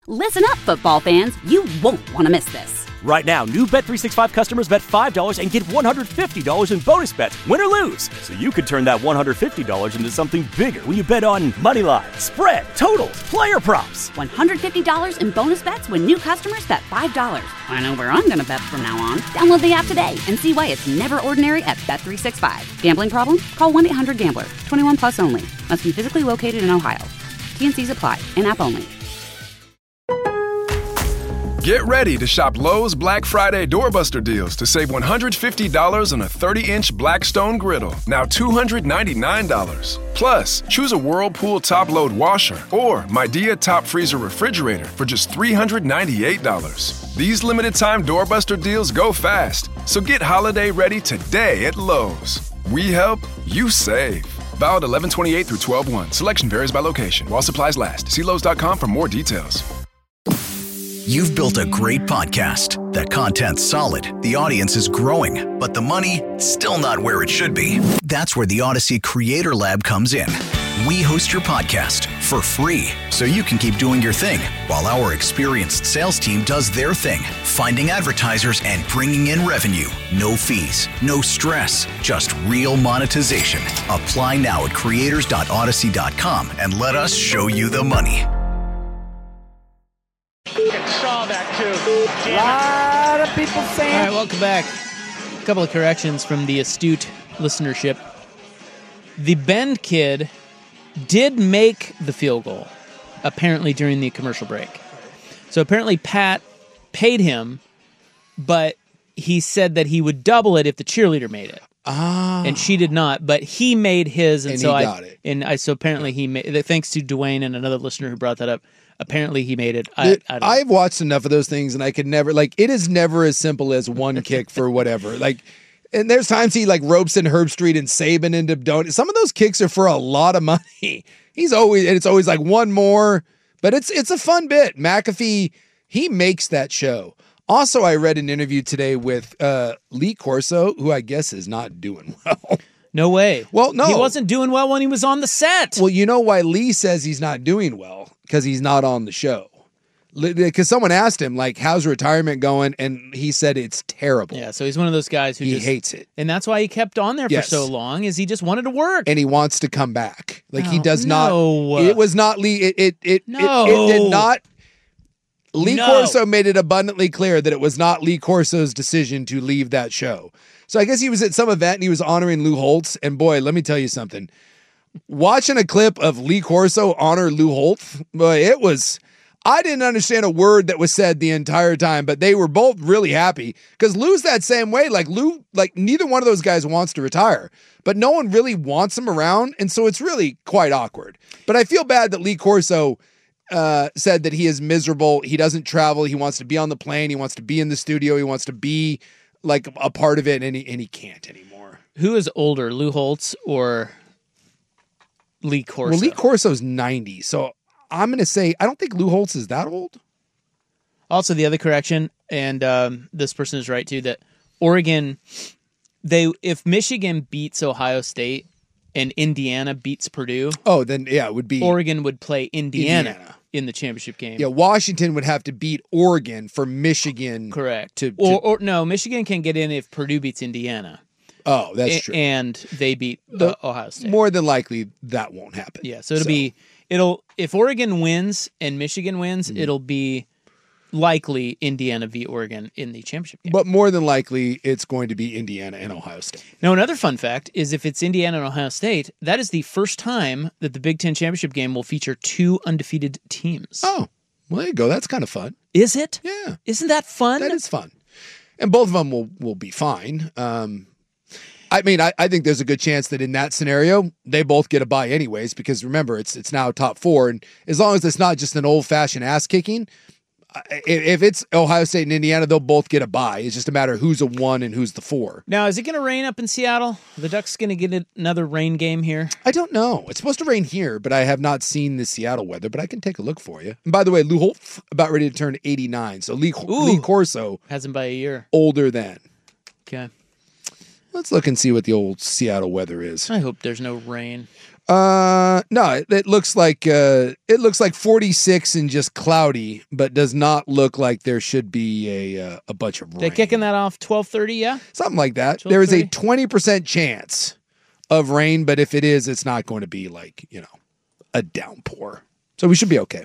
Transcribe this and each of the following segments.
Listen up, football fans. You won't want to miss this. Right now, new Bet365 customers bet $5 and get $150 in bonus bets, win or lose. So you could turn that $150 into something bigger when you bet on money line, spread, totals, player props. $150 in bonus bets when new customers bet $5. I know where I'm going to bet from now on. Download the app today and see why it's never ordinary at Bet365. Gambling problem? Call 1-800-GAMBLER. 21 plus only. Must be physically located in Ohio. T&Cs apply. In-app only. Get ready to shop Lowe's Black Friday Doorbuster deals to save $150 on a 30-inch Blackstone griddle, now $299. Plus, choose a Whirlpool top-load washer or Midea top freezer refrigerator for just $398. These limited-time Doorbuster deals go fast, so get holiday ready today at Lowe's. We help, you save. Valid 11/28 through 12/1. Selection varies by location. While supplies last. See Lowe's.com for more details. You've built a great podcast. The content's solid, the audience is growing, but the money, still not where it should be. That's where the Odyssey Creator Lab comes in. We host your podcast for free, so you can keep doing your thing, while our experienced sales team does their thing, finding advertisers and bringing in revenue. No fees, no stress, just real monetization. Apply now at creators.odyssey.com and let us show you the money. Saw that too. A lot of people saying. All right, welcome back. A couple of corrections from the astute listenership. The Bend kid did make the field goal, apparently during the commercial break. So apparently Pat paid him, but he said that he would double it if the cheerleader made it. Ah. And she did not, but he made his, and so he got it. So apparently he made. Thanks to Dwayne and another listener who brought that up. Apparently he made it. I've watched enough of those things, and I could never, like, it is never as simple as one kick for whatever. Like, and there's times he, like, ropes in Herb Street and Saban into don't. Some of those kicks are for a lot of money. It's always like one more, but it's a fun bit. McAfee, he makes that show. Also, I read an interview today with Lee Corso, who I guess is not doing well. No way. Well, no. He wasn't doing well when he was on the set. Well, you know why Lee says he's not doing well? Because he's not on the show. Because someone asked him, like, how's retirement going? And he said it's terrible. Yeah, so he's one of those guys who hates it. And that's why he kept on there for so long, is he just wanted to work. And he wants to come back. Like, he does not. No. It was not Lee. It did not. Lee Corso made it abundantly clear that it was not Lee Corso's decision to leave that show. So I guess he was at some event and he was honoring Lou Holtz. And boy, let me tell you something. Watching a clip of Lee Corso honor Lou Holtz, boy, I didn't understand a word that was said the entire time, but they were both really happy because Lou's that same way. Like Lou, like neither one of those guys wants to retire, but no one really wants him around. And so it's really quite awkward. But I feel bad that Lee Corso said that he is miserable. He doesn't travel. He wants to be on the plane. He wants to be in the studio. He wants to be like a part of it, and he can't anymore. Who is older, Lou Holtz or Lee Corso? Well, Lee Corso's 90, so I'm going to say I don't think Lou Holtz is that old. Also, the other correction, and this person is right too, that Oregon, if Michigan beats Ohio State and Indiana beats Purdue, then yeah, it would be Oregon would play Indiana in the championship game. Yeah, Washington would have to beat Oregon for Michigan. Correct. Or no, Michigan can get in if Purdue beats Indiana. Oh, that's true. And they beat Ohio State. More than likely, that won't happen. Yeah, so if Oregon wins and Michigan wins, it'll be likely Indiana v. Oregon in the championship game. But more than likely, it's going to be Indiana and Ohio State. Now, another fun fact is if it's Indiana and Ohio State, that is the first time that the Big Ten championship game will feature two undefeated teams. Oh, well, there you go. That's kind of fun. Is it? Yeah. Isn't that fun? That is fun. And both of them will be fine. I mean, I think there's a good chance that in that scenario, they both get a bye anyways, because remember, it's now top four. And as long as it's not just an old-fashioned ass-kicking, if it's Ohio State and Indiana, they'll both get a bye. It's just a matter of who's a 1 and who's the 4. Now, is it going to rain up in Seattle? The Ducks going to get another rain game here? I don't know. It's supposed to rain here, but I have not seen the Seattle weather, but I can take a look for you. And by the way, Lou Holtz about ready to turn 89, so Lee Corso has him by a year. Older than. Okay. Let's look and see what the old Seattle weather is. I hope there's no rain. No, it looks like 46 and just cloudy, but does not look like there should be a bunch of rain. They're kicking that off 12:30, yeah? Something like that. There is a 20% chance of rain, but if it is, it's not going to be like, a downpour. So we should be okay.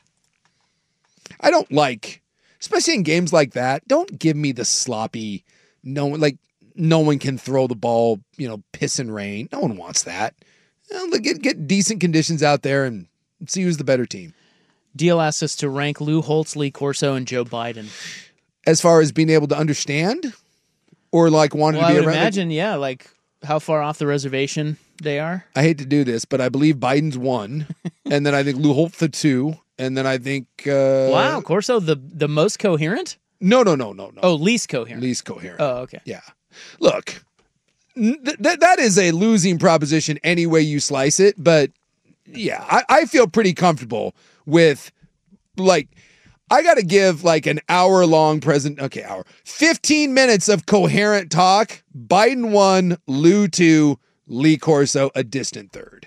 I don't like, especially in games like that, don't give me the sloppy, no one can throw the ball, piss and rain. No one wants that. Get decent conditions out there and see who's the better team. Deal asks us to rank Lou Holtz, Lee Corso, and Joe Biden. As far as being able to understand or wanting to be around? I would imagine, yeah, how far off the reservation they are. I hate to do this, but I believe Biden's 1, and then I think Lou Holtz the 2, and then I think... wow, Corso the most coherent? No. Oh, least coherent. Least coherent. Oh, okay. Yeah. Look... that is a losing proposition any way you slice it, but yeah, I feel pretty comfortable with I got to give an hour-long 15 minutes of coherent talk. Biden 1, Lou 2, Lee Corso a distant third.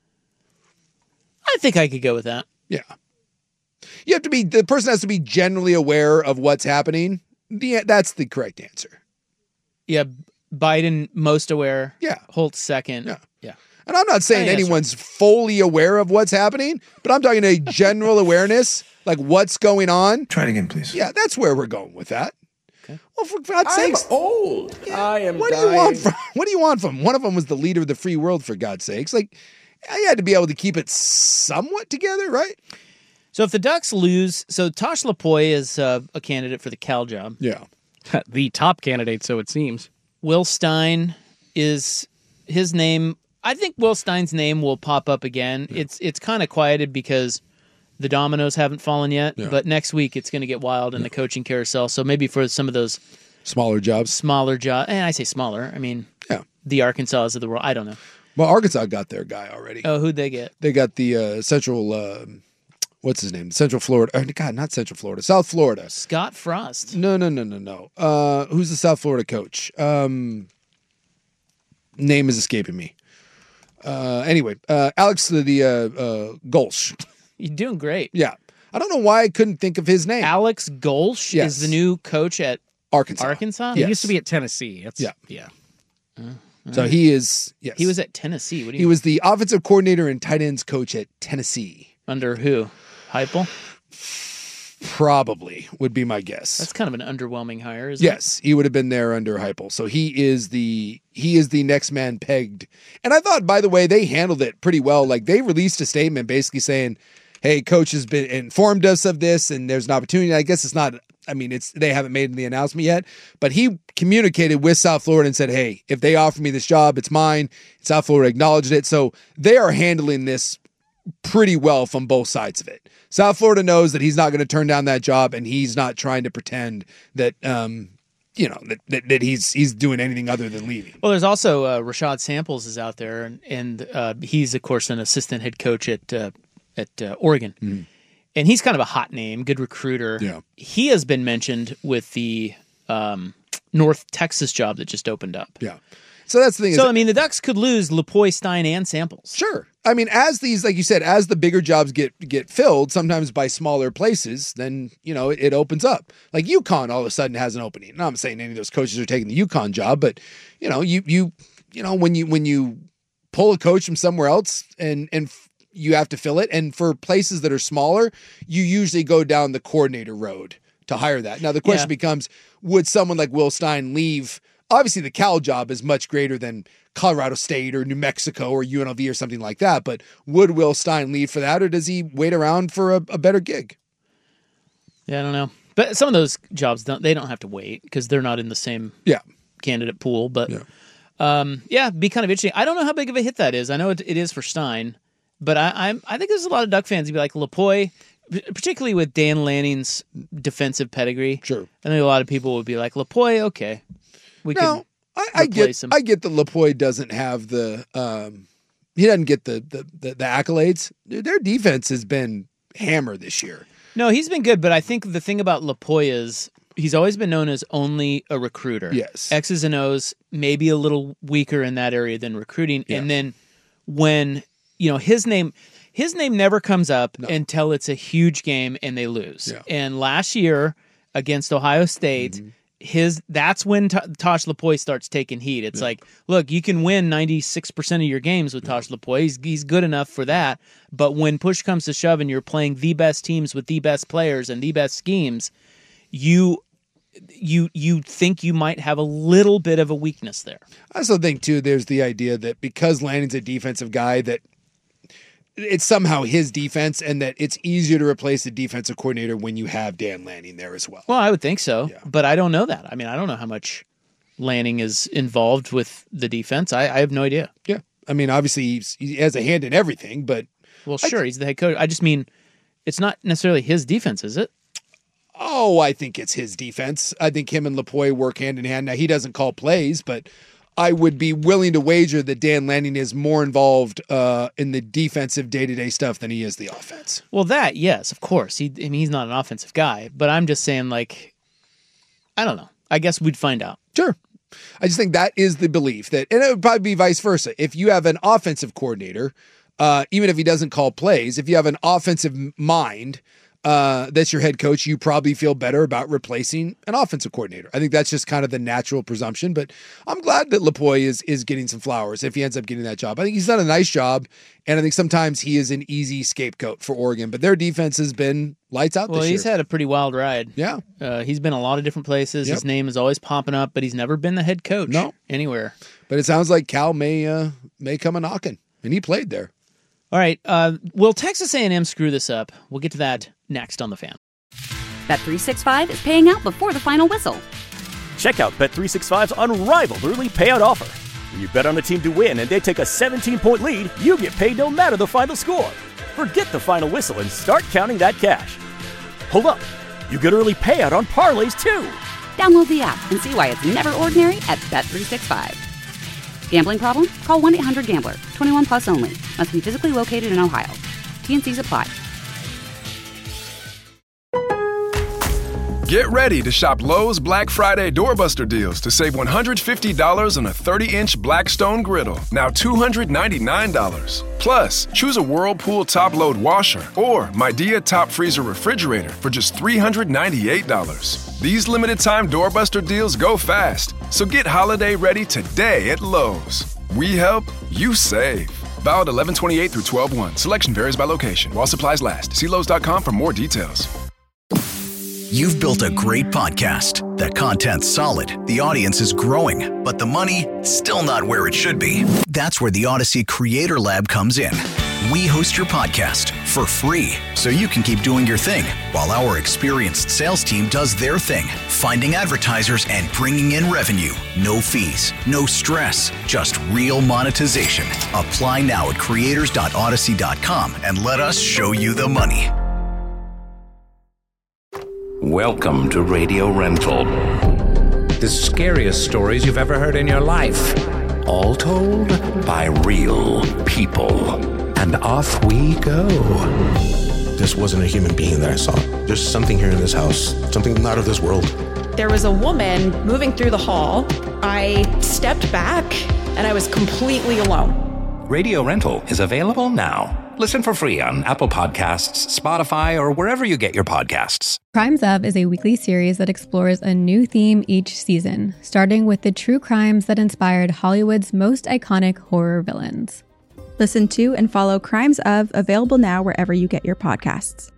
I think I could go with that. Yeah. The person has to be generally aware of what's happening. Yeah, that's the correct answer. Yeah. Biden most aware. Yeah. Holtz second. Yeah. And I'm not saying anyone's fully aware of what's happening, but I'm talking a general awareness, what's going on. Try it again, please. Yeah, that's where we're going with that. Okay. Well, for God's sakes. I'm old. Yeah, I am what dying. What do you want from him? One of them was the leader of the free world, for God's sakes. You had to be able to keep it somewhat together, right? So if the Ducks lose, Tosh Lupoi is a candidate for the Cal job. Yeah. The top candidate, so it seems. Will Stein is his name. I think Will Stein's name will pop up again. Yeah. It's kind of quieted because the dominoes haven't fallen yet, but next week it's going to get wild in the coaching carousel. So maybe for some of those smaller jobs, and I say smaller, I mean, the Arkansas of the world. I don't know. Well, Arkansas got their guy already. Oh, who'd they get? They got the Central. What's his name? Central Florida. God, not Central Florida. South Florida. Scott Frost. No. Who's the South Florida coach? Name is escaping me. Anyway, Alex the Golsh. You're doing great. Yeah. I don't know why I couldn't think of his name. Alex Golsh is the new coach at Arkansas? He used to be at Tennessee. Yeah. So he is, yes. He was at Tennessee. What do you He was the offensive coordinator and tight ends coach at Tennessee. Under who? Heupel? Probably would be my guess. That's kind of an underwhelming hire, isn't it? Yes, he would have been there under Heupel. So he is the next man pegged. And I thought, by the way, they handled it pretty well. They released a statement basically saying, hey, coach has been informed us of this and there's an opportunity. I guess it's not, they haven't made the announcement yet, but he communicated with South Florida and said, hey, if they offer me this job, it's mine. South Florida acknowledged it. So they are handling this pretty well from both sides of it. South Florida knows that he's not going to turn down that job, and he's not trying to pretend that that he's doing anything other than leaving. Well, there's also Rashad Samples is out there, and he's of course an assistant head coach at Oregon, and he's kind of a hot name, good recruiter. Yeah, he has been mentioned with the North Texas job that just opened up. Yeah. So that's the thing. So, the Ducks could lose Lupoi, Stein, and Samples. Sure. As these, like you said, as the bigger jobs get filled, sometimes by smaller places, then, it opens up. Like UConn all of a sudden has an opening. Now, I'm saying any of those coaches are taking the UConn job, but, when you pull a coach from somewhere else and you have to fill it, and for places that are smaller, you usually go down the coordinator road to hire that. Now, the question becomes, would someone like Will Stein leave? Obviously, the Cal job is much greater than Colorado State or New Mexico or UNLV or something like that. But would Will Stein leave for that, or does he wait around for a better gig? Yeah, I don't know. But some of those jobs, they don't have to wait because they're not in the same candidate pool. But it'd be kind of interesting. I don't know how big of a hit that is. I know it is for Stein, but I think there's a lot of Duck fans who'd be like, Lupoi, particularly with Dan Lanning's defensive pedigree. Sure. I think a lot of people would be like, Lupoi, okay. I get that Lupoi doesn't have he doesn't get the accolades. Their defense has been hammered this year. No, he's been good, but I think the thing about Lupoi is he's always been known as only a recruiter. Yes. X's and O's, maybe a little weaker in that area than recruiting. Yeah. And then when his name never comes up until it's a huge game and they lose. Yeah. And last year against Ohio State, that's when Tosh Lupoi starts taking heat. It's like, look, you can win 96% of your games with Tosh Lupoi. He's good enough for that. But when push comes to shove and you're playing the best teams with the best players and the best schemes, you think you might have a little bit of a weakness there. I also think, too, there's the idea that because Lanning's a defensive guy, that it's somehow his defense and that it's easier to replace the defensive coordinator when you have Dan Lanning there as well. Well, I would think so, but I don't know that. I mean, I don't know how much Lanning is involved with the defense. I have no idea. Yeah. I mean, obviously he has a hand in everything, but... Well, sure, he's the head coach. I just mean, it's not necessarily his defense, is it? Oh, I think it's his defense. I think him and Lupoi work hand in hand. Now, he doesn't call plays, but I would be willing to wager that Dan Lanning is more involved in the defensive day-to-day stuff than he is the offense. Well, yes, of course. He's not an offensive guy, but I'm just saying, like, I don't know. I guess we'd find out. Sure. I just think that is the belief that, and it would probably be vice versa. If you have an offensive coordinator, even if he doesn't call plays, if you have an offensive mind, that's your head coach, you probably feel better about replacing an offensive coordinator. I think that's just kind of the natural presumption, but I'm glad that Lupoi is getting some flowers if he ends up getting that job. I think he's done a nice job, and I think sometimes he is an easy scapegoat for Oregon, but their defense has been lights out this year. Well, he's had a pretty wild ride. Yeah. He's been a lot of different places. Yep. His name is always popping up, but he's never been the head coach anywhere. But it sounds like Cal may come a knocking, and he played there. All right. Will Texas A&M screw this up? We'll get to that next on The Fan. Bet365 is paying out before the final whistle. Check out Bet365's unrivaled early payout offer. When you bet on a team to win and they take a 17-point lead, you get paid no matter the final score. Forget the final whistle and start counting that cash. Hold up. You get early payout on parlays, too. Download the app and see why it's never ordinary at Bet365. Gambling problem? Call 1-800-GAMBLER. 21 plus only. Must be physically located in Ohio. T&Cs apply. Get ready to shop Lowe's Black Friday doorbuster deals to save $150 on a 30-inch Blackstone griddle, now $299. Plus, choose a Whirlpool top-load washer or Midea top freezer refrigerator for just $398. These limited-time doorbuster deals go fast, so get holiday ready today at Lowe's. We help, you save. Valid 11/28 through 12/1. Selection varies by location. While supplies last. See Lowe's.com for more details. You've built a great podcast. That content's solid. The audience is growing, but the money still not where it should be. That's where the Odyssey Creator Lab comes in. We host your podcast for free so you can keep doing your thing while our experienced sales team does their thing, finding advertisers and bringing in revenue. No fees, no stress, just real monetization. Apply now at creators.odyssey.com and let us show you the money. Welcome to Radio Rental. The scariest stories you've ever heard in your life. All told by real people. And off we go. This wasn't a human being that I saw. There's something here in this house. Something not of this world. There was a woman moving through the hall. I stepped back and I was completely alone. Radio Rental is available now. Listen for free on Apple Podcasts, Spotify, or wherever you get your podcasts. Crimes Of is a weekly series that explores a new theme each season, starting with the true crimes that inspired Hollywood's most iconic horror villains. Listen to and follow Crimes Of, available now wherever you get your podcasts.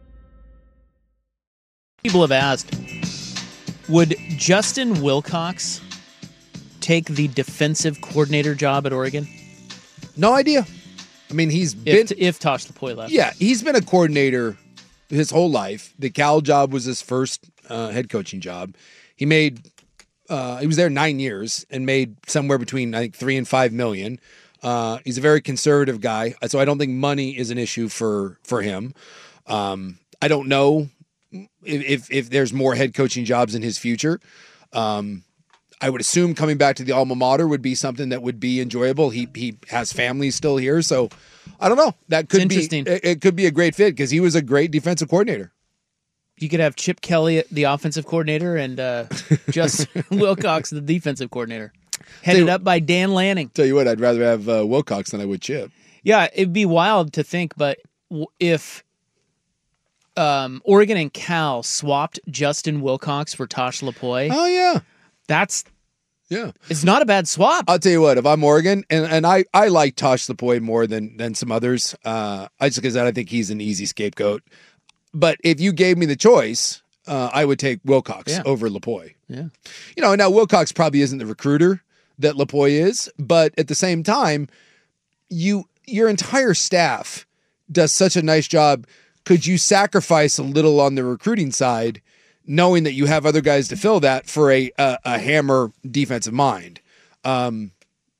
People have asked, would Justin Wilcox take the defensive coordinator job at Oregon? No idea. I mean, if Tosh Lupoi left. Yeah, he's been a coordinator his whole life. The Cal job was his first head coaching job. He was there 9 years and made somewhere between, I think, $3 and $5 million. He's a very conservative guy, so I don't think money is an issue for him. I don't know if there's more head coaching jobs in his future. I would assume coming back to the alma mater would be something that would be enjoyable. He has family still here, so I don't know. That could be it. Could be a great fit because he was a great defensive coordinator. You could have Chip Kelly, the offensive coordinator, and Justin Wilcox, the defensive coordinator, headed up by Dan Lanning. Tell you what, I'd rather have Wilcox than I would Chip. Yeah, it'd be wild to think, but if Oregon and Cal swapped Justin Wilcox for Tosh Lupoi. Oh, yeah. It's not a bad swap. I'll tell you what, if I'm Oregon, and I like Tosh Lupoi more than some others, just because I think he's an easy scapegoat. But if you gave me the choice, I would take Wilcox over Lupoi. Yeah. Now Wilcox probably isn't the recruiter that Lupoi is, but at the same time, your entire staff does such a nice job. Could you sacrifice a little on the recruiting side, knowing that you have other guys to fill that for a hammer defensive mind? And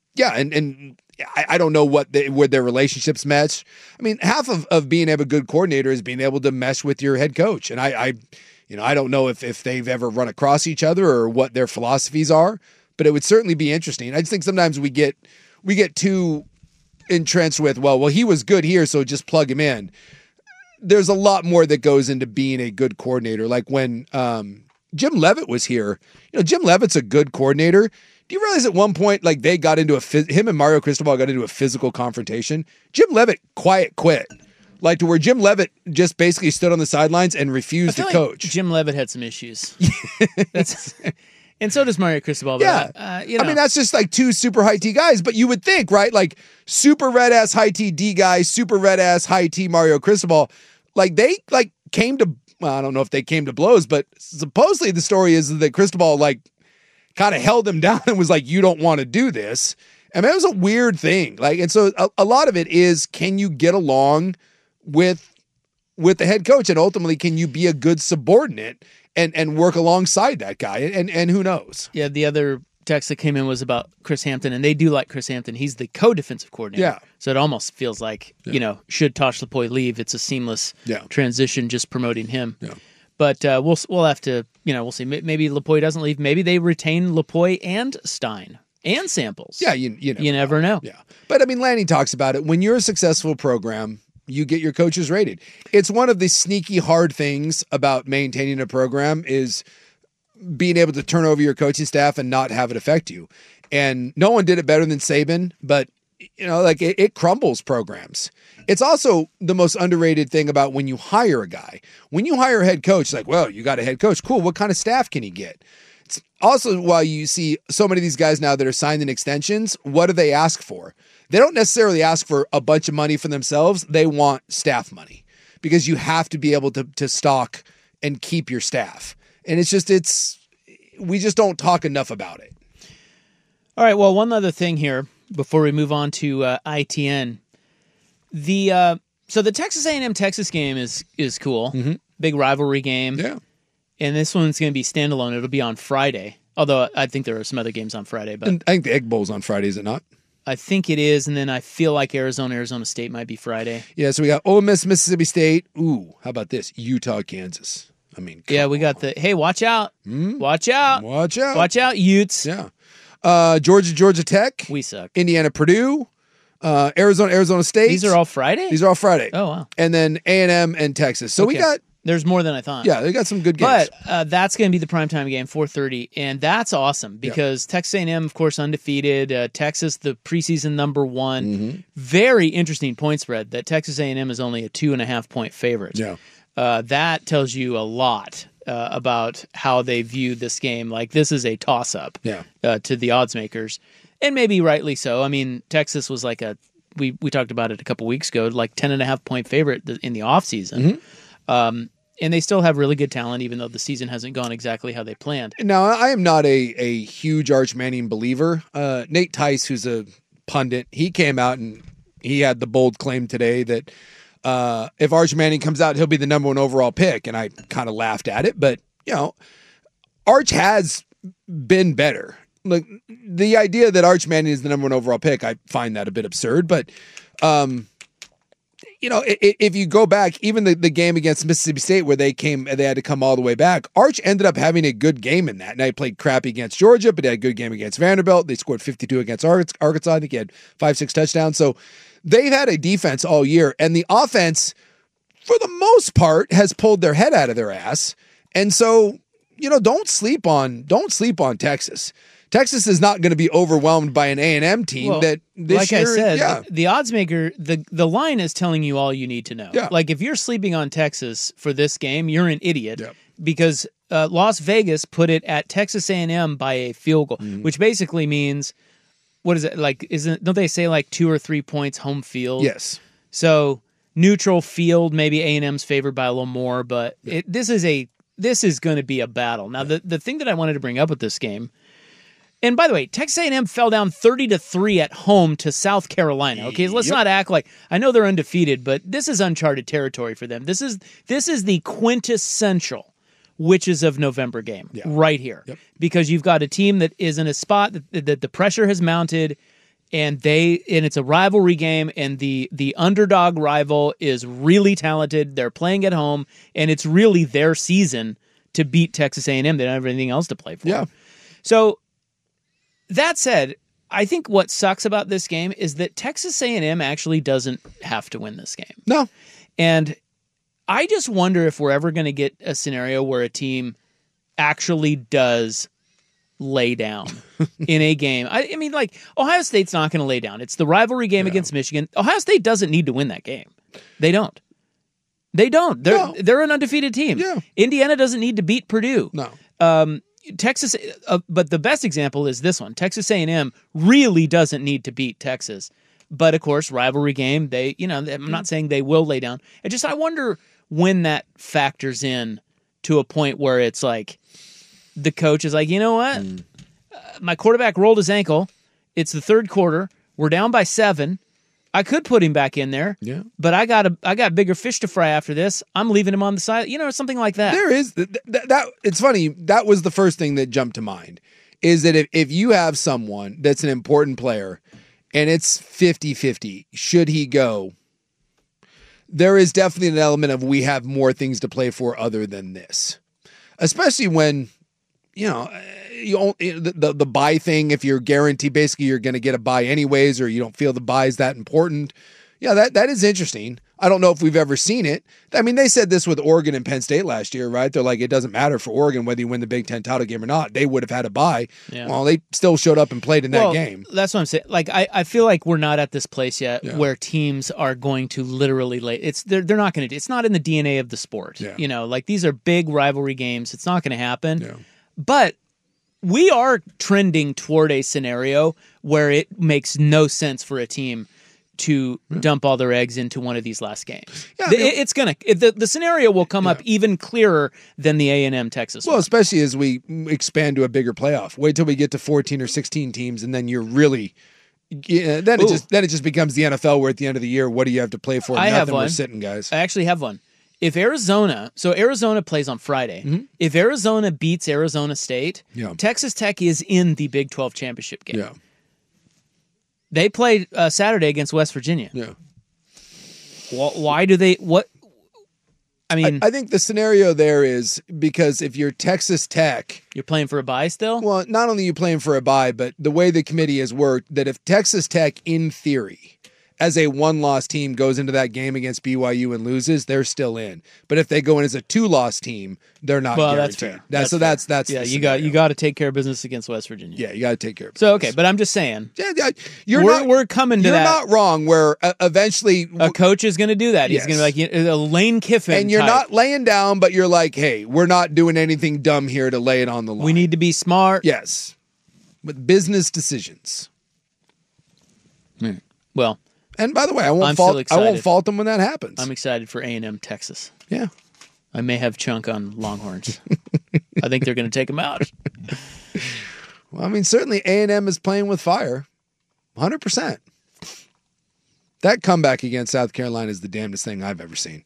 I don't know where their relationships mesh. I mean, half of being a good coordinator is being able to mesh with your head coach. And I don't know if they've ever run across each other or what their philosophies are, but it would certainly be interesting. I just think sometimes we get too entrenched with, well, he was good here, so just plug him in. There's a lot more that goes into being a good coordinator. Like when Jim Leavitt was here, Jim Leavitt's a good coordinator. Do you realize at one point, like they got into him and Mario Cristobal got into a physical confrontation? Jim Leavitt quit. Like to where Jim Leavitt just basically stood on the sidelines and refused to coach. Jim Leavitt had some issues. And so does Mario Cristobal. But, I mean, that's just like two super high T guys, but you would think, right? Like super red ass high T D guy, super red ass high T Mario Cristobal. Like they came to, I don't know if they came to blows, but supposedly the story is that Cristobal kind of held him down and was like, you don't want to do this. I mean, it was a weird thing. And so a lot of it is, can you get along with the head coach? And ultimately, can you be a good subordinate and work alongside that guy? And who knows? Yeah, the other text that came in was about Chris Hampton, and they do like Chris Hampton. He's the co-defensive coordinator. Yeah. So it almost feels like, should Tosh Lupoi leave, it's a seamless transition just promoting him. Yeah. But we'll have to, we'll see. Maybe Lupoi doesn't leave. Maybe they retain Lupoi and Stein and Samples. Yeah, you never know. Yeah. But I mean, Lanny talks about it. When you're a successful program, you get your coaches rated. It's one of the sneaky hard things about maintaining a program is being able to turn over your coaching staff and not have it affect you. And no one did it better than Saban, but it crumbles programs. It's also the most underrated thing about when you hire a guy. When you hire a head coach, like, well, you got a head coach. Cool. What kind of staff can he get? It's also why you see so many of these guys now that are signing extensions. What do they ask for? They don't necessarily ask for a bunch of money for themselves. They want staff money because you have to be able to stock and keep your staff. And we just don't talk enough about it. All right. Well, one other thing here before we move on to ITN. So the Texas A&M Texas game is cool. Mm-hmm. Big rivalry game. Yeah. And this one's going to be standalone. It'll be on Friday. Although I think there are some other games on Friday. But and I think the Egg Bowl's on Friday, is it not? I think it is. And then I feel like Arizona State might be Friday. Yeah. So we got Ole Miss, Mississippi State. Ooh, how about this? Utah, Kansas. I mean, yeah, we got hey, watch out. Watch out. Watch out. Watch out, Utes. Yeah. Georgia Tech. We suck. Indiana, Purdue. Arizona State. These are all Friday? These are all Friday. Oh, wow. And then A&M and Texas. So we got... There's more than I thought. Yeah, they got some good games. But that's going to be the primetime game, 4:30, and that's awesome because Texas A&M, of course, undefeated. Texas, the preseason number one. Mm-hmm. Very interesting point spread that Texas A&M is only a 2.5-point favorite. Yeah. That tells you a lot about how they view this game. Like, this is a toss-up to the odds makers, and maybe rightly so. I mean, Texas was like we talked about it a couple weeks ago, like 10.5-point favorite in the offseason. Mm-hmm. And they still have really good talent, even though the season hasn't gone exactly how they planned. Now, I am not a huge Arch Manning believer. Nate Tice, who's a pundit, he came out and he had the bold claim today that if Arch Manning comes out, he'll be the number one overall pick. And I kind of laughed at it. But, Arch has been better. Like, the idea that Arch Manning is the number one overall pick, I find that a bit absurd. But, if you go back, even the game against Mississippi State where they had to come all the way back, Arch ended up having a good game in that. Now he played crappy against Georgia, but he had a good game against Vanderbilt. They scored 52 against Arkansas. I think he had 5-6 touchdowns. So they've had a defense all year, and the offense, for the most part, has pulled their head out of their ass. And so, don't sleep on Texas. Texas is not going to be overwhelmed by an A&M team that this like year. I said, the odds maker, the line is telling you all you need to know. Yeah. Like if you're sleeping on Texas for this game, you're an idiot because Las Vegas put it at Texas A&M by a field goal, which basically means, what is it like? Don't they say like 2 or 3 points home field? Yes. So neutral field, maybe A&M's favored by a little more, but this is going to be a battle. Now, the thing that I wanted to bring up with this game, and by the way, Texas A&M fell down 30-3 at home to South Carolina. Okay, let's not act like, I know they're undefeated, but this is uncharted territory for them. This is the quintessential Witches of November game right here, because you've got a team that is in a spot that the pressure has mounted. And it's a rivalry game, and the underdog rival is really talented. They're playing at home, and it's really their season to beat Texas A&M. They don't have anything else to play for. Yeah. So that said, I think what sucks about this game is that Texas A&M actually doesn't have to win this game. No. And I just wonder if we're ever going to get a scenario where a team actually does lay down in a game. I mean, like, Ohio State's not going to lay down. It's the rivalry game against Michigan. Ohio State doesn't need to win that game. They don't. They're an undefeated team. Yeah. Indiana doesn't need to beat Purdue. No. Texas, but the best example is this one. Texas A&M really doesn't need to beat Texas. But of course, rivalry game, I'm not saying they will lay down. I wonder when that factors in to a point where it's like, the coach is like, you know what? My quarterback rolled his ankle. It's the third quarter. We're down by 7. I could put him back in there. Yeah. But I got bigger fish to fry after this. I'm leaving him on the side. Something like that. There is that. It's funny. That was the first thing that jumped to mind. Is that if you have someone that's an important player, and it's 50-50, should he go? There is definitely an element of we have more things to play for other than this, especially when. The buy thing, if you're guaranteed, basically you're going to get a buy anyways, or you don't feel the buy is that important. Yeah, that is interesting. I don't know if we've ever seen it. I mean, they said this with Oregon and Penn State last year, right? They're like, it doesn't matter for Oregon whether you win the Big Ten title game or not. They would have had a bye. Yeah. Well, they still showed up and played in that game. That's what I'm saying. Like, I feel like we're not at this place yet where teams are going to literally they're not going to. It's not in the DNA of the sport. Yeah. Like these are big rivalry games. It's not going to happen. Yeah. But we are trending toward a scenario where it makes no sense for a team to dump all their eggs into one of these last games. Yeah, the scenario will come up even clearer than the A&M Texas one. Especially as we expand to a bigger playoff. Wait till we get to 14 or 16 teams, and then you're really. Then it just becomes the NFL, where at the end of the year, what do you have to play for? Nothing. We're sitting, guys. I actually have one. If Arizona plays on Friday. Mm-hmm. If Arizona beats Arizona State, Texas Tech is in the Big 12 championship game. Yeah. They played Saturday against West Virginia. Yeah. Why do they? What? I mean, I think the scenario there is because if you're Texas Tech, you're playing for a bye still. Well, not only are you playing for a bye, but the way the committee has worked, that if Texas Tech, in theory, as a one-loss team goes into that game against BYU and loses, they're still in. But if they go in as a two-loss team, they're not guaranteed. That's fair. That's yeah. You got to take care of business against West Virginia. Yeah, you got to take care of business. So okay, but I'm just saying. Yeah, we're coming to that. You're not wrong. Where eventually a coach is going to do that. He's going to be like a Lane Kiffin, and you're not laying down, but you're like, hey, we're not doing anything dumb here to lay it on the line. We need to be smart. Yes, with business decisions. Well. And by the way, I won't fault them when that happens. I'm excited for A&M Texas. Yeah. I may have chunk on Longhorns. I think they're going to take them out. Well, I mean, certainly A&M is playing with fire. 100%. That comeback against South Carolina is the damnedest thing I've ever seen.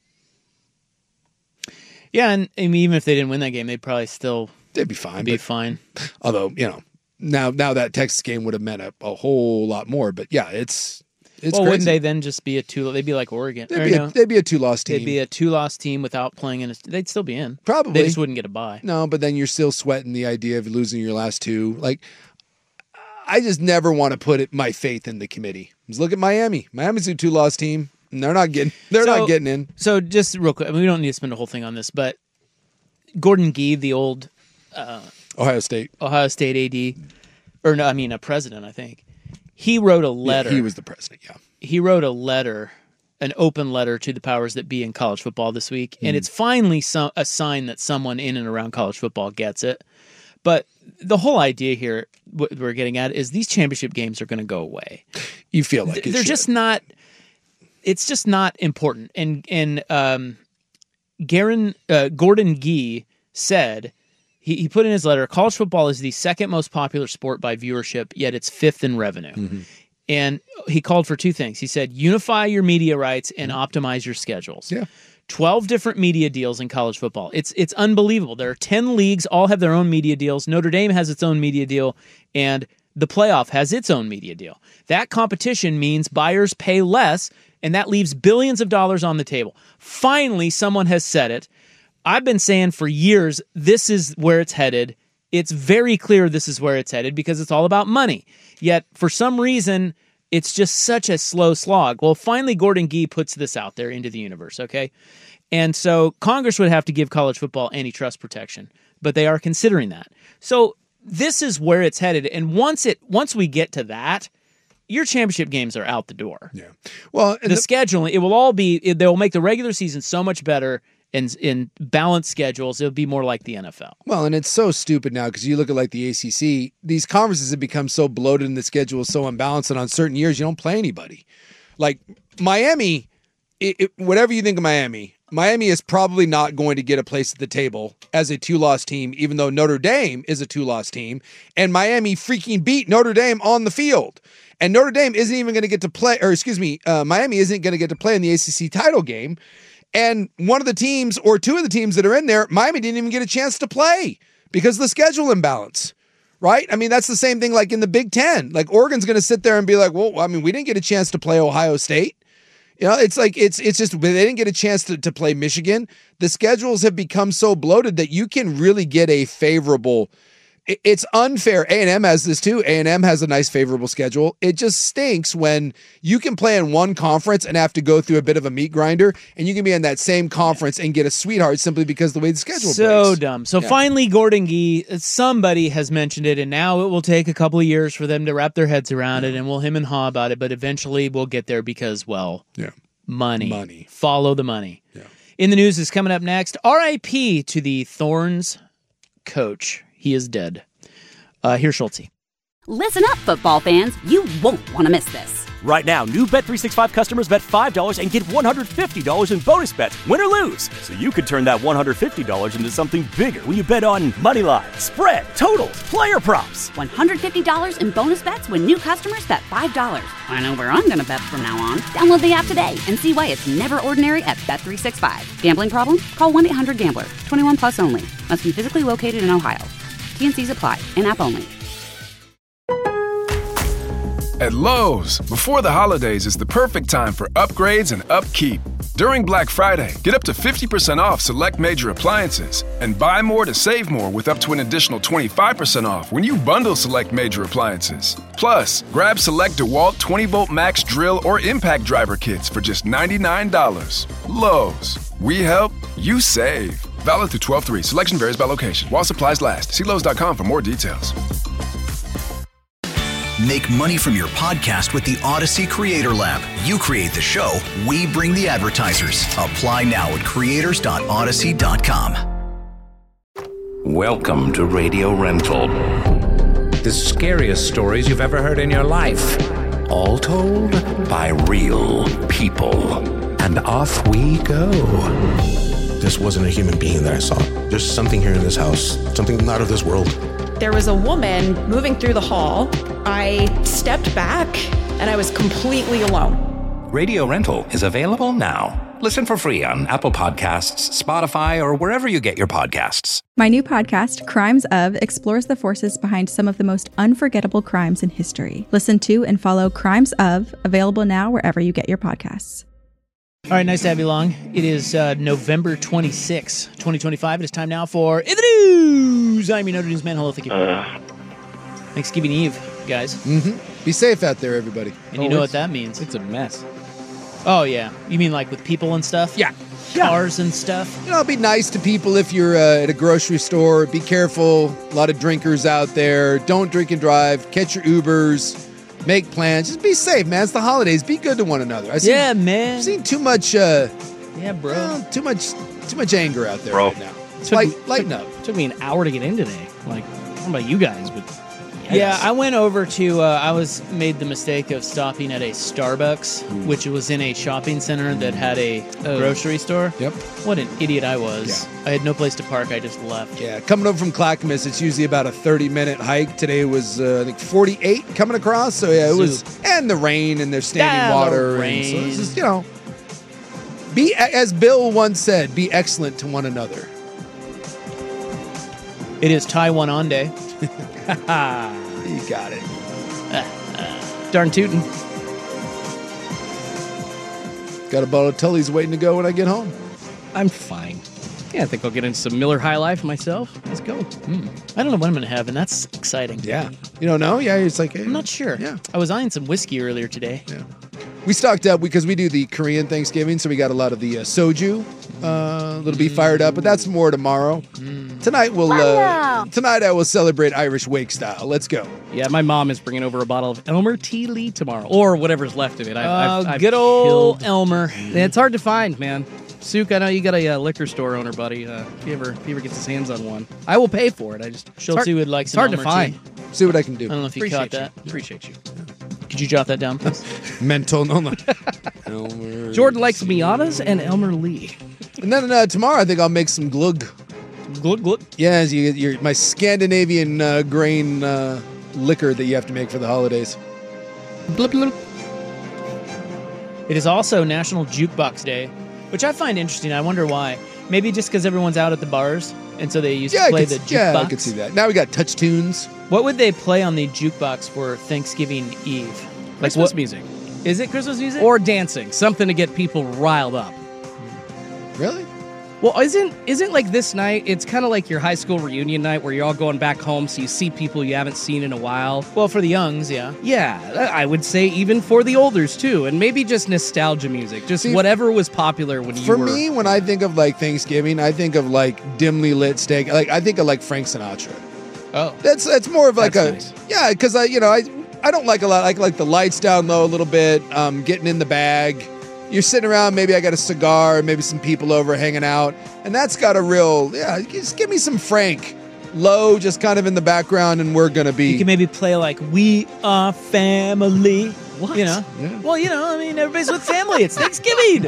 Yeah, and I mean, even if they didn't win that game, they'd probably still be fine. Fine. Although, now that Texas game would have meant a whole lot more. But yeah, it's crazy. Wouldn't they then just be they'd be like Oregon. They'd be a two-loss team. They'd be a two-loss team without playing in they'd still be in. Probably. They just wouldn't get a bye. No, but then you're still sweating the idea of losing your last two. Like, I just never want to put my faith in the committee. Just look at Miami. Miami's a two-loss team, and they're not getting in. So just real quick, we don't need to spend a whole thing on this, but Gordon Gee, the old Ohio State AD, or no, I mean a president, I think. He wrote a letter. Yeah, he was the president, yeah. He wrote a letter, an open letter to the powers that be in college football this week, and it's finally a sign that someone in and around college football gets it. But the whole idea here, what we're getting at, is these championship games are going to go away. You feel like they're just not. It's just not important. And Gordon Gee said, he put in his letter, college football is the second most popular sport by viewership, yet it's fifth in revenue. Mm-hmm. And he called for two things. He said, unify your media rights and optimize your schedules. Yeah. 12 different media deals in college football. It's unbelievable. There are 10 leagues, all have their own media deals. Notre Dame has its own media deal, and the playoff has its own media deal. That competition means buyers pay less, and that leaves billions of dollars on the table. Finally, someone has said it. I've been saying for years, this is where it's headed. It's very clear this is where it's headed because it's all about money. Yet, for some reason, it's just such a slow slog. Well, finally, Gordon Gee puts this out there into the universe, okay? And so Congress would have to give college football antitrust protection, but they are considering that. So this is where it's headed. And once we get to that, your championship games are out the door. Yeah. Well, the scheduling, it will all be, they will make the regular season so much better. And in balanced schedules, it'll be more like the NFL. Well, and it's so stupid now because you look at like the ACC, these conferences have become so bloated and the schedule is so unbalanced, and on certain years, you don't play anybody. Like Miami, whatever you think of Miami is probably not going to get a place at the table as a 2-loss team, even though Notre Dame is a 2-loss team, and Miami freaking beat Notre Dame on the field. And Notre Dame isn't even going to get to play, Miami isn't going to get to play in the ACC title game. And one of the teams or two of the teams that are in there, Miami didn't even get a chance to play because of the schedule imbalance, right? I mean, that's the same thing like in the Big Ten. Like Oregon's going to sit there and be like, well, I mean, we didn't get a chance to play Ohio State. You know, it's like, it's just, they didn't get a chance to play Michigan. The schedules have become so bloated that you can really get a favorable. It's unfair. A&M has this too. A&M has a nice favorable schedule. It just stinks when you can play in one conference and have to go through a bit of a meat grinder, and you can be in that same conference and get a sweetheart simply because the way the schedule so breaks. Dumb. So finally, Gordon Gee, somebody has mentioned it, and now it will take a couple of years for them to wrap their heads around it, and we'll him and haw about it, but eventually we'll get there because, well, money. Follow the money. Yeah. In the news is coming up next. RIP to the Thorns coach. He is dead. Here's Schulte. Listen up, football fans. You won't want to miss this. Right now, new Bet365 customers bet $5 and get $150 in bonus bets, win or lose. So you could turn that $150 into something bigger when you bet on money line, spread, totals, player props. $150 in bonus bets when new customers bet $5. I know where I'm going to bet from now on. Download the app today and see why it's never ordinary at Bet365. Gambling problem? Call 1-800-GAMBLER. 21 plus only. Must be physically located in Ohio. T&Cs apply. In-app only. At Lowe's, before the holidays is the perfect time for upgrades and upkeep. During Black Friday, get up to 50% off select major appliances and buy more to save more with up to an additional 25% off when you bundle select major appliances. Plus, grab select DeWalt 20-volt max drill or impact driver kits for just $99. Lowe's, we help, you save. Valid through 12/3. Selection varies by location. While supplies last. See Lowe's.com for more details. Make money from your podcast with the Odyssey Creator Lab. You create the show, we bring the advertisers. Apply now at creators.odyssey.com. Welcome to Radio Rental. The scariest stories you've ever heard in your life. All told by real people. And off we go. This wasn't a human being that I saw. There's something here in this house, something not of this world. There was a woman moving through the hall. I stepped back and I was completely alone. Radio Rental is available now. Listen for free on Apple Podcasts, Spotify, or wherever you get your podcasts. My new podcast, Crimes Of, explores the forces behind some of the most unforgettable crimes in history. Listen to and follow Crimes Of, available now wherever you get your podcasts. All right, nice to have you along. It is November 26, 2025. It is time now for In the News. I'm your Notre News man. Hello, thank you. Thanksgiving Eve, guys. Mm-hmm. Be safe out there, everybody. And you know what that means. It's a mess. Oh, yeah. You mean like with people and stuff? Yeah. cars and stuff. Be nice to people if you're at a grocery store. Be careful. A lot of drinkers out there. Don't drink and drive. Catch your Ubers. Make plans. Just be safe, man. It's the holidays. Be good to one another. Man. I've seen too much. Bro. Too much anger out there right now. Lighten up. Took me an hour to get in today. Like, I don't know about you guys, but yeah, I went over to. I made the mistake of stopping at a Starbucks, which was in a shopping center that had a grocery store. Yep. What an idiot I was! Yeah. I had no place to park. I just left. Yeah, coming over from Clackamas, it's usually about a 30-minute hike. Today was I think 48 coming across. So yeah, it was, and the rain and there's standing water. Rain. And so it's just, be, as Bill once said, be excellent to one another. It is Taiwan Day. You got it. Darn tootin'. Got a bottle of Tully's waiting to go when I get home. I'm fine. Yeah, I think I'll get into some Miller High Life myself. Let's go. I don't know what I'm going to have, and that's exciting. Yeah. You don't know? Yeah, it's like... Hey, I'm not sure. Yeah. I was eyeing some whiskey earlier today. Yeah. We stocked up because we do the Korean Thanksgiving, so we got a lot of the soju that'll be fired up, but that's more tomorrow. Tonight I will celebrate Irish wake style. Let's go. Yeah, my mom is bringing over a bottle of Elmer T. Lee tomorrow, or whatever's left of it. I've good old killed. Elmer. It's hard to find, man. Sook, I know you got a liquor store owner, buddy. If he ever gets his hands on one, I will pay for it. Schultz would like some It's hard to Elmer tea. find. See what I can do. I don't know if you caught that. Appreciate you. Could you jot that down, please? Mental. No. Elmer. Jordan likes Miatas and Elmer Lee. And then tomorrow I think I'll make some glug. Glug, glug. Yeah, you get my Scandinavian grain liquor that you have to make for the holidays. Blip, blip. It is also National Jukebox Day, which I find interesting. I wonder why. Maybe just because everyone's out at the bars, and so they used to play the jukebox. Yeah, I could see that. Now we got touch tunes. What would they play on the jukebox for Thanksgiving Eve? Like Christmas music. Is it Christmas music? Or dancing. Something to get people riled up. Really? Well, isn't like this night, it's kind of like your high school reunion night where you're all going back home so you see people you haven't seen in a while. Well, for the youngs, yeah. Yeah, I would say even for the olders too, and maybe just nostalgia music, just whatever was popular when you were... For me, when I think of like Thanksgiving, I think of like dimly lit steak. Like I think of like Frank Sinatra. Oh. That's more of like nice. Yeah, because I don't like a lot. I like the lights down low a little bit, getting in the bag. You're sitting around, maybe I got a cigar, maybe some people over hanging out, and that's got a real, just give me some Frank. Low, just kind of in the background, and we're going to be... You can maybe play like, We Are Family. What? You know? Yeah. Well, everybody's with family. It's Thanksgiving.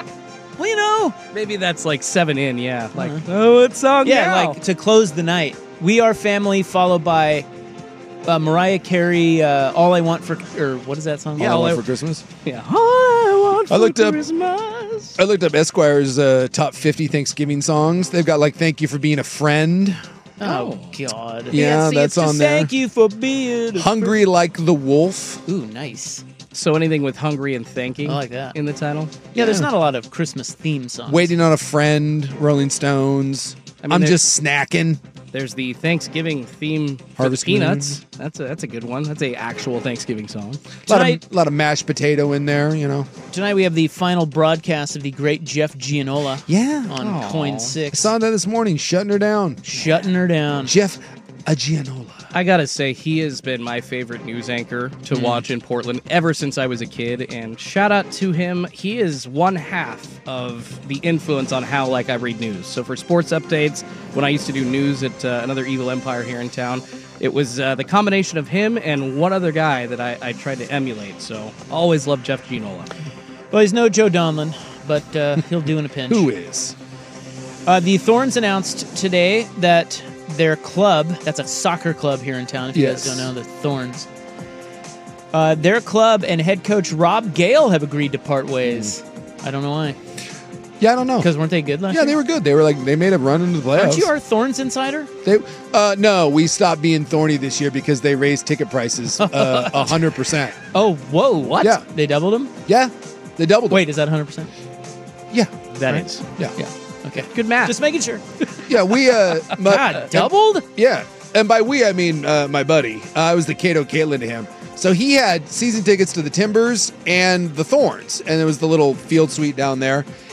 Well, Maybe that's like 7 in, yeah. Like, what song now? like to close the night. We Are Family, followed by Mariah Carey, All I Want for... Or what is that song? Yeah, All I Want for Christmas? Yeah. All I Want for Christmas. I looked up Esquire's top 50 Thanksgiving songs. They've got like Thank You for Being a Friend. Oh, God. Yeah, that's on there. Thank you for being Hungry Like the Wolf. Ooh, nice. So anything with hungry and thanking I like that. in the title? Yeah, there's not a lot of Christmas theme songs. Waiting on a Friend, Rolling Stones. I'm just snacking. There's the Thanksgiving theme for Harvest the Peanuts. That's a good one. That's a actual Thanksgiving song. A lot of mashed potato in there, Tonight we have the final broadcast of the great Jeff Gianola. Yeah. On Coin 6. I saw that this morning, shutting her down. Jeff Gianola. I gotta say, he has been my favorite news anchor to watch in Portland ever since I was a kid, and shout out to him. He is one half of the influence on how I read news. So for sports updates, when I used to do news at another Evil Empire here in town, it was the combination of him and one other guy that I tried to emulate. So always loved Jeff Gianola. Well, he's no Joe Donlin, but he'll do in a pinch. Who is? The Thorns announced today that their club, that's a soccer club here in town, if you guys don't know, the Thorns. Their club and head coach Rob Gale have agreed to part ways. I don't know why. Yeah, I don't know. Because weren't they good last year? Yeah, they were good. They made a run into the playoffs. Aren't you our Thorns insider? No, we stopped being thorny this year because they raised ticket prices 100%. Oh, whoa, what? Yeah. They doubled them? Yeah, they doubled them. Wait, is that 100%? Yeah. That is. Yeah. Okay. Good math. Just making sure. Yeah, we... God, doubled? Yeah. And by we, I mean my buddy. I was the Cato Caitlin to him. So he had season tickets to the Timbers and the Thorns. And there was the little field suite down there.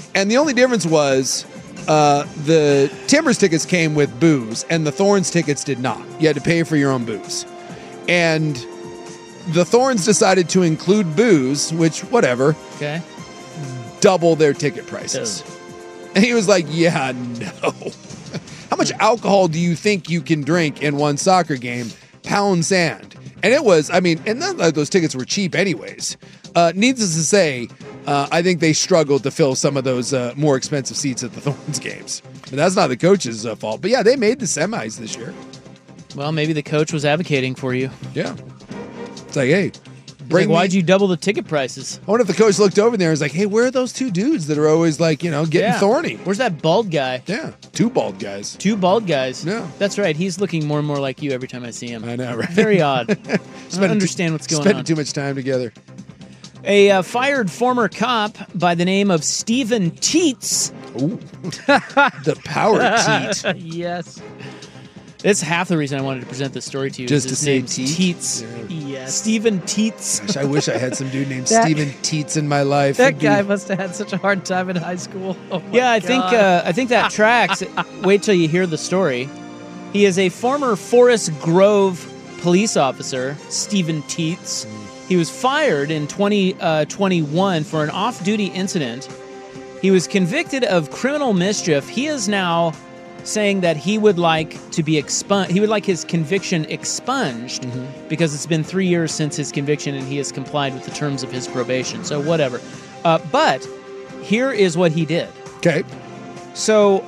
And the only difference was the Timbers tickets came with booze, and the Thorns tickets did not. You had to pay for your own booze. And the Thorns decided to include booze, which, whatever, Okay. double their ticket prices. And he was like, yeah, no. How much alcohol do you think you can drink in one soccer game? Pound sand. And it was, I mean, and none of those tickets were cheap anyways. Needless to say, I think they struggled to fill some of those more expensive seats at the Thorns games. But that's not the coach's fault. But yeah, they made the semis this year. Well, maybe the coach was advocating for you. Yeah. It's like, hey, why'd you double the ticket prices? I wonder if the coach looked over there and was like, hey, where are those two dudes that are always like, getting thorny? Where's that bald guy? Yeah, two bald guys. Two bald guys. Yeah. That's right. He's looking more and more like you every time I see him. I know, right? Very odd. I don't understand what's going on. Spending too much time together. A fired former cop by the name of Stephen Tietz. Ooh. The power teat. Yes. That's half the reason I wanted to present this story to you. Just to say Tietz. Yeah. Yes. Stephen Tietz. Gosh, I wish I had some dude named Stephen Tietz in my life. That guy must have had such a hard time in high school. Oh my I think that tracks. Wait till you hear the story. He is a former Forest Grove police officer, Stephen Tietz. He was fired in 2021 for an off-duty incident. He was convicted of criminal mischief. He is now saying that he would like to be expunged. He would like his conviction expunged because it's been 3 years since his conviction and he has complied with the terms of his probation. So whatever. But here is what he did. Okay. So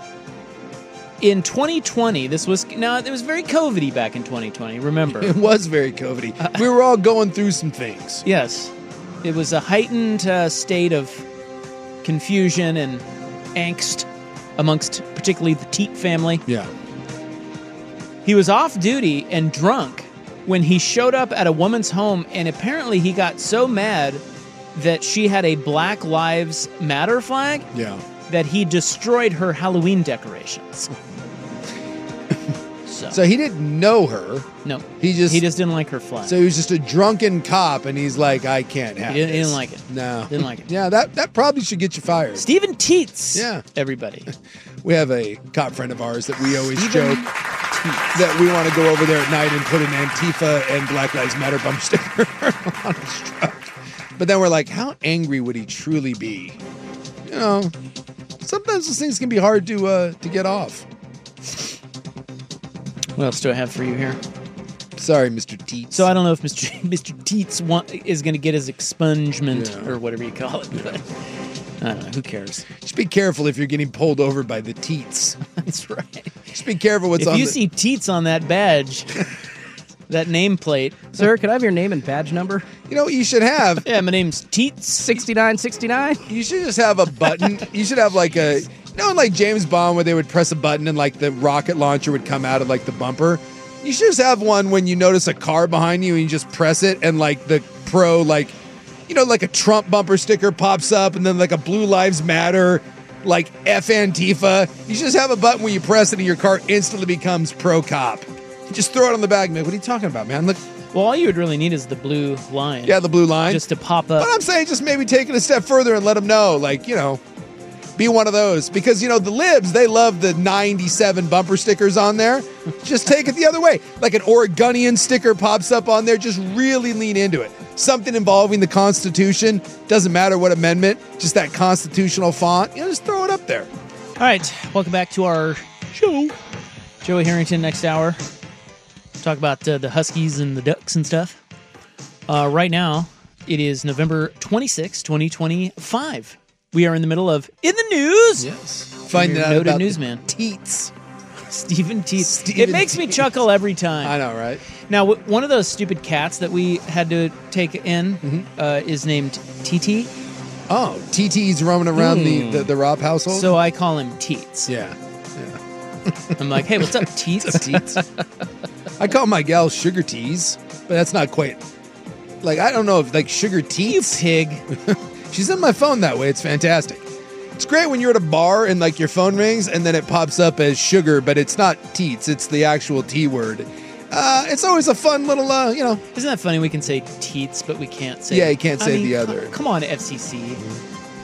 in 2020, it was very COVID-y back in 2020, remember? It was very COVID-y. We were all going through some things. Yes. It was a heightened state of confusion and angst amongst particularly the Teat family. Yeah. He was off duty and drunk when he showed up at a woman's home, and apparently he got so mad that she had a Black Lives Matter flag that he destroyed her Halloween decorations. So he didn't know her. No. He just didn't like her flag. So he was just a drunken cop, and he's like, I can't have He this. didn't like it. No. Didn't like it. Yeah, that probably should get you fired. Stephen Tietz. Yeah. Everybody. We have a cop friend of ours that we always joke that we want to go over there at night and put an Antifa and Black Lives Matter bumper sticker on his truck. But then we're like, how angry would he truly be? Sometimes those things can be hard to get off. What else do I have for you here? Sorry, Mr. Tietz. So I don't know if Mr. Tietz is going to get his expungement or whatever you call it. But I don't know. Who cares? Just be careful if you're getting pulled over by the Tietz. That's right. Just be careful what's on If you see Tietz on that badge, that nameplate. Sir, could I have your name and badge number? You know what you should have? Yeah, my name's Tietz. 6969. You should just have a button. You should have like a... like James Bond where they would press a button and like the rocket launcher would come out of like the bumper. You should just have one when you notice a car behind you and you just press it and like the pro like a Trump bumper sticker pops up and then like a Blue Lives Matter, like F Antifa. You should just have a button where you press it and your car instantly becomes pro cop. You just throw it on the back, man. What are you talking about, man? Look. Well, all you would really need is the blue line. Yeah, the blue line. Just to pop up. But I'm saying just maybe take it a step further and let them know, like, be one of those. Because, the libs, they love the 97 bumper stickers on there. Just take it the other way. Like an Oregonian sticker pops up on there. Just really lean into it. Something involving the Constitution. Doesn't matter what amendment. Just that constitutional font. Just throw it up there. All right. Welcome back to our show. Joey Harrington next hour. Talk about the Huskies and the Ducks and stuff. Right now, it is November 26, 2025. We are in the middle of In the News. Yes. Find out noted about newsman. Tietz. Stephen Tietz. It makes me chuckle every time. I know, right? Now, one of those stupid cats that we had to take in is named TT. Oh, TT's roaming around the Rob household? So I call him Tietz. Yeah. I'm like, hey, what's up, Tietz? What's up, Tietz? I call my gal Sugar Teas, but that's not quite... Like, I don't know if, like, Sugar Teats... You pig. She's in my phone that way. It's fantastic. It's great when you're at a bar and like your phone rings and then it pops up as sugar, but it's not Teats. It's the actual T word. It's always a fun little, Isn't that funny? We can say Teats, but we can't say... Yeah, you can't say the other. Come on, FCC.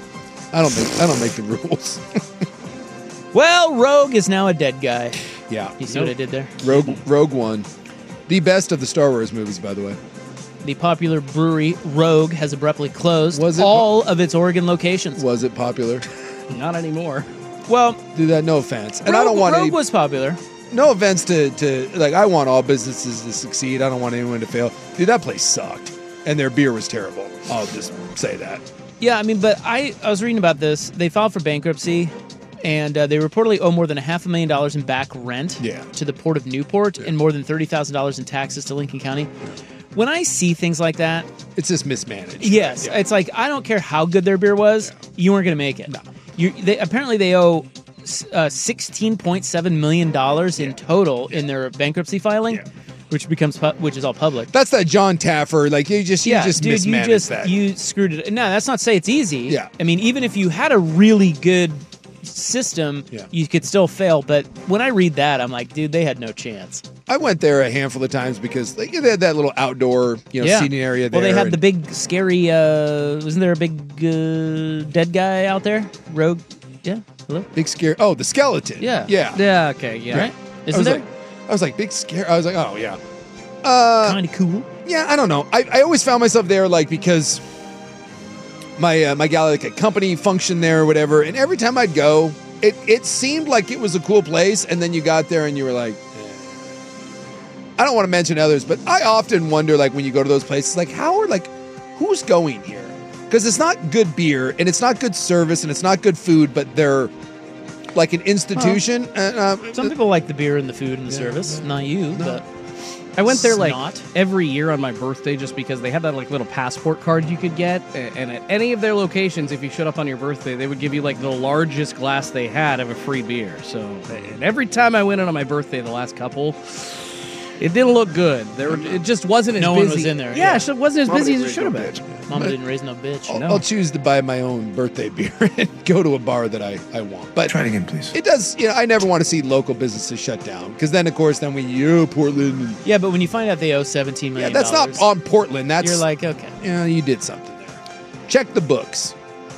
I don't make the rules. Well, Rogue is now a dead guy. Yeah. You see what I did there? Rogue One. The best of the Star Wars movies, by the way. The popular brewery Rogue has abruptly closed Was it all of its Oregon locations. Was it popular? Not anymore. Well, do that. No offense, and I don't want Rogue was popular. No offense to like. I want all businesses to succeed. I don't want anyone to fail. Dude, that place sucked, and their beer was terrible. I'll just say that. Yeah, I mean, but I was reading about this. They filed for bankruptcy, and they reportedly owe more than $500,000 in back rent to the Port of Newport and more than $30,000 in taxes to Lincoln County. When I see things like that, it's just mismanaged. Yes, it's like I don't care how good their beer was, you weren't going to make it. No. Apparently they owe $16.7 million in total in their bankruptcy filing, which is all public. That's that John Taffer. Like you just mismanaged that. You screwed it. No, that's not to say it's easy. Yeah. I mean, even if you had a really good system, you could still fail. But when I read that, I'm like, dude, they had no chance. I went there a handful of times because they had that little outdoor, seating area there. Well, they had the big, scary, wasn't there a big dead guy out there? Rogue? Yeah. Hello? Big scary. Oh, the skeleton. Yeah. Yeah. Yeah, okay, yeah. Right? Isn't there? I was like, big scary. I was like, oh, yeah. Kind of cool. Yeah, I don't know. I always found myself there, like, because my gal, like, a company function there or whatever, and every time I'd go, it seemed like it was a cool place, and then you got there and you were like, I don't want to mention others, but I often wonder, like, when you go to those places, like, who's going here? Because it's not good beer, and it's not good service, and it's not good food, but they're like an institution. Some people like the beer and the food and the service. Not you, but I went there every year on my birthday just because they had that like little passport card you could get, and at any of their locations, if you showed up on your birthday, they would give you like the largest glass they had of a free beer. So, and every time I went in on my birthday, the last couple, it didn't look good. It just wasn't as busy. No one was in there. Yeah, it wasn't as busy as it should have been. Mama didn't raise no bitch. I'll choose to buy my own birthday beer and go to a bar that I want. But try it again, please. It does. I never want to see local businesses shut down because then, of course, Portland. Yeah, but when you find out they owe $17 million, that's not on Portland. You're like, okay, yeah, you did something there. Check the books.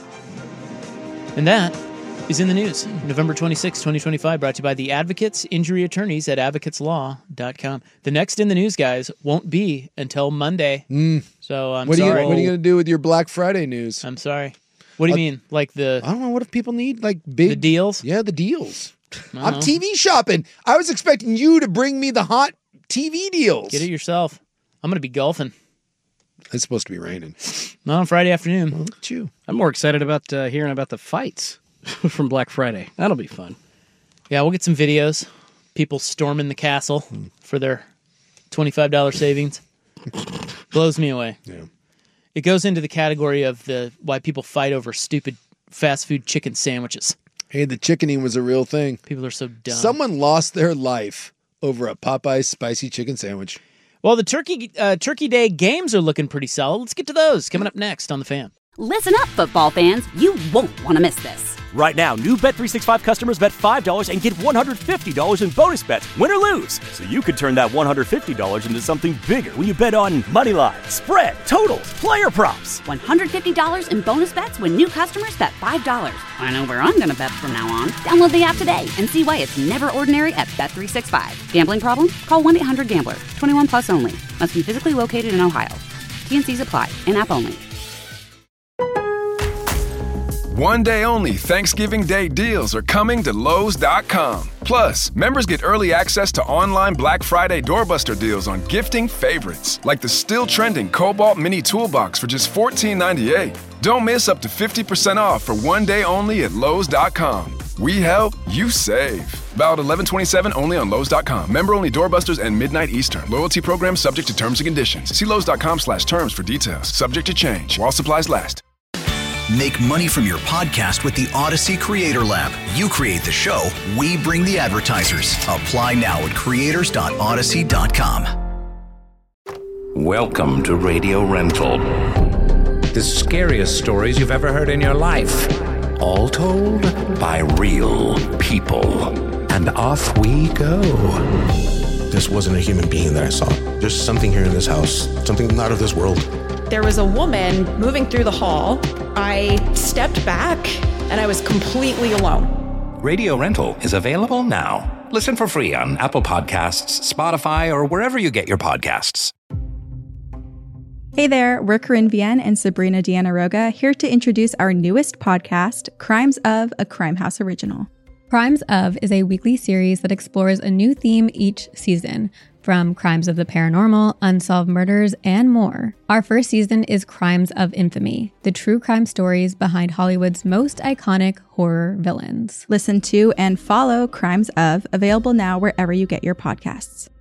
And that is in the news. November 26, 2025, brought to you by the Advocates Injury Attorneys at advocateslaw.com. The next in the news, guys, won't be until Monday. So I'm sorry. What are you going to do with your Black Friday news? I'm sorry. What do you mean? Like I don't know. What if people need like big... The deals? Yeah, the deals. I'm TV shopping. I was expecting you to bring me the hot TV deals. Get it yourself. I'm going to be golfing. It's supposed to be raining. Not on Friday afternoon. Well, look at you. I'm more excited about hearing about the fights from Black Friday. That'll be fun. Yeah, we'll get some videos. People storming the castle for their $25 savings. Blows me away. Yeah. It goes into the category of why people fight over stupid fast food chicken sandwiches. Hey, the chickening was a real thing. People are so dumb. Someone lost their life over a Popeye's spicy chicken sandwich. Well, the Turkey Day games are looking pretty solid. Let's get to those coming up next on The Fan. Listen up, football fans. You won't want to miss this. Right now, new Bet365 customers bet $5 and get $150 in bonus bets, win or lose. So you could turn that $150 into something bigger when you bet on money line, spread, totals, player props. $150 in bonus bets when new customers bet $5. I know where I'm going to bet from now on. Download the app today and see why it's never ordinary at Bet365. Gambling problem? Call 1-800-GAMBLER. 21 plus only. Must be physically located in Ohio. T&Cs apply. In-app only. One day only Thanksgiving Day deals are coming to Lowe's.com. Plus, members get early access to online Black Friday doorbuster deals on gifting favorites, like the still trending Cobalt Mini Toolbox for just $14.98. Don't miss up to 50% off for one day only at Lowe's.com. We help, you save. Valid 11/27 only on Lowe's.com. Member only doorbusters and midnight Eastern. Loyalty program subject to terms and conditions. See Lowe's.com/terms for details. Subject to change while supplies last. Make money from your podcast with the Odyssey Creator Lab. You create the show, we bring the advertisers. Apply now at creators.odyssey.com. Welcome to Radio Rental. The scariest stories you've ever heard in your life. All told by real people. And off we go. This wasn't a human being that I saw. There's something here in this house, something not of this world. There was a woman moving through the hall. I stepped back and I was completely alone. Radio Rental is available now. Listen for free on Apple Podcasts, Spotify, or wherever you get your podcasts. Hey there, we're Corinne Vienne and Sabrina Deanna Roga, here to introduce our newest podcast, Crimes of, a Crime House original. Crimes of is a weekly series that explores a new theme each season, from crimes of the paranormal, unsolved murders, and more. Our first season is Crimes of Infamy, the true crime stories behind Hollywood's most iconic horror villains. Listen to and follow Crimes of, available now wherever you get your podcasts.